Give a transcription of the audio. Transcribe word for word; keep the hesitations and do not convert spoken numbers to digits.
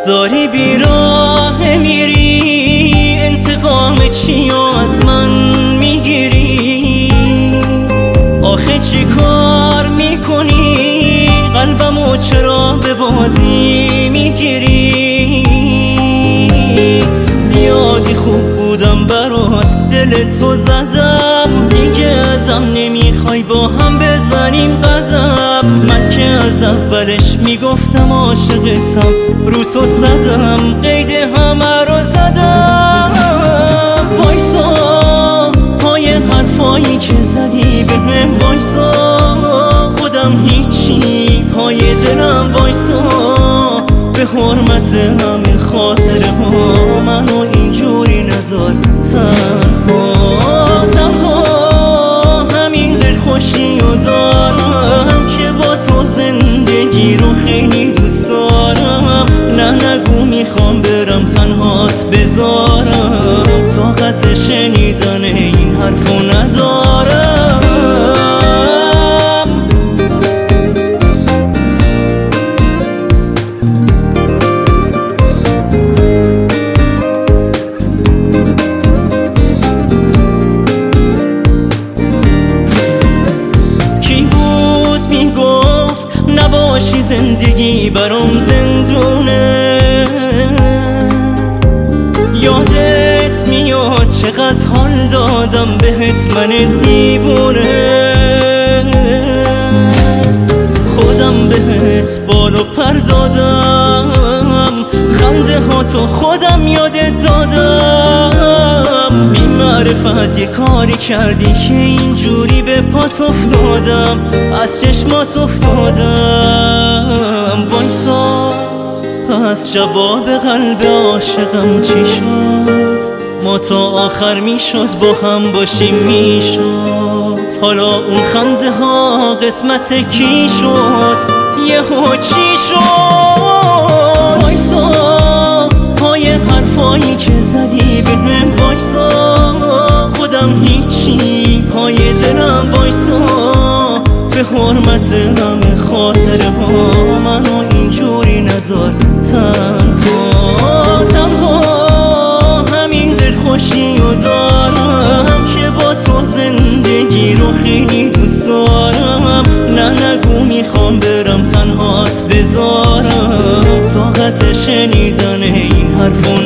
داری بیراه میری، انتقام چی از من میگیری؟ آخه چی کار میکنی؟ قلبمو چرا به بازی میگیری؟ زیادی خوب بودم برات، دل تو زدم، دیگه ازم نمیخوای با هم بزنیم قدم. من که از اولش میگفتم عاشقتم، رو تو زدم، قید همه رو زدم. وایسا پای حرفایی که زدی بهم، وایسا خودم هیچی پای دلم، وایسا به حرمت همه خاطره ها منو اینجوری نذار تنها. تنها همین دلخوشی رو دارم که با تو زندگی رو خیلی دوست دارم. نه نگو میخوام برم تنهات بذارم، طاقت شنیدن این حرفو ندارم. نباشی زندگی برام زندونه، یادت میاد چقدر حال دادم بهت من دیوونه. خودم بهت بال و پر دادم، خنده ها تو خودم یادت دادم. بی معرفت یه کاری کردی که اینجوری به پات افتادم، از چشمات افتادم. وایسا پس جواب قلب عاشقم چی شد؟ ما تا آخر میشد با هم باشیم میشد، حالا اون خنده ها قسمت کی شد؟ یهو چی شد؟ وایسا پای حرفایی که زدی بهم، وایسا خودم هیچی پای دلم، وایسا به حرمت همه خاطره ها منو اینجوری نذار تنها. تنها همین دلخوشی رو دارم که با تو زندگی رو خیلی دوست دارم. نه نگو میخوام برم تنهات بذارم، طاقت شنیدن این حرفو